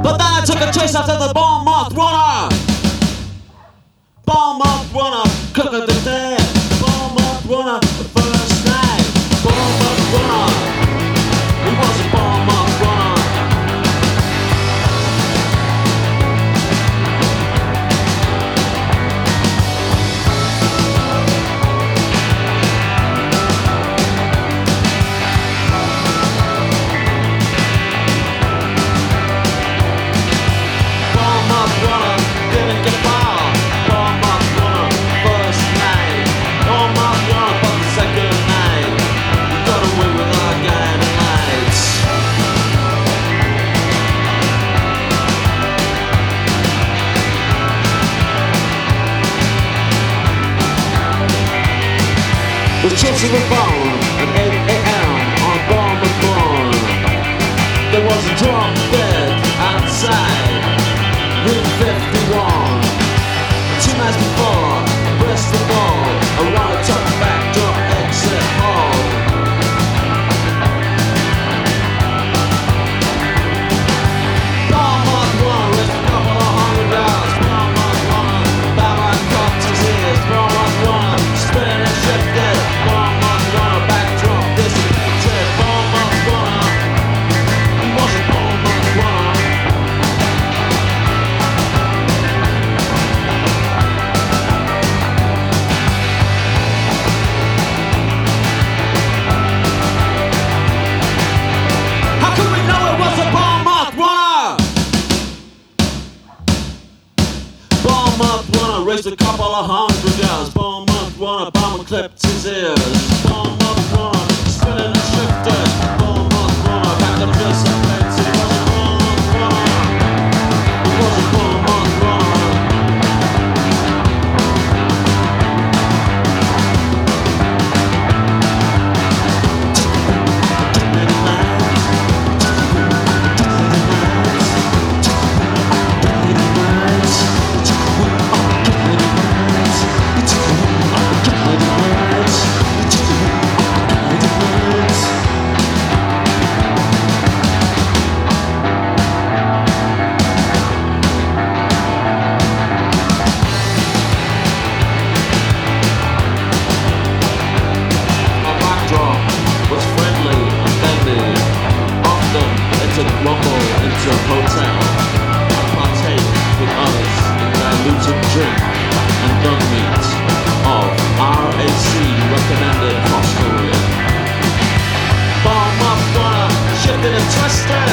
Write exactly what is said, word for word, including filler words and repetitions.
But then I took a chase after the Bournemouth runner. Bournemouth runner, cook of the day. Bournemouth runner, the first name. Bournemouth runner, he was a Bournemouth runner. Bournemouth runner, didn't get far. Bournemouth runner, first name. Bournemouth runner, but the second name. You got away with our guiding lights. The chips were born at eight a m on Bournemouth lawn. There was a drop dead outside Route fifty-one. Two nights before, Bristol Ball, a runner took back door exit hall. Bournemouth runner raised a couple of hundred dollars. Bournemouth runner, Batman cocked his ears. Bournemouth runner, spinning and shifted. Bournemouth runner, backdrop dissipated. Bournemouth runner, he was a Bournemouth runner. How could we know it was a Bournemouth runner? Bournemouth runner raised a couple of hundred yards. Bournemouth runner, bomber clipped his ears. Bournemouth runner, spinning and shifted. Bournemouth runner, back up dissipated. He was a Bournemouth runner. He was a Bournemouth runner. My backdrop was friendly and bendy. Often it would rumble into a hotel. I partake with others in diluted drink and dog meat of R A C recommended hostelry. Bournemouth runner, shifted and twisted.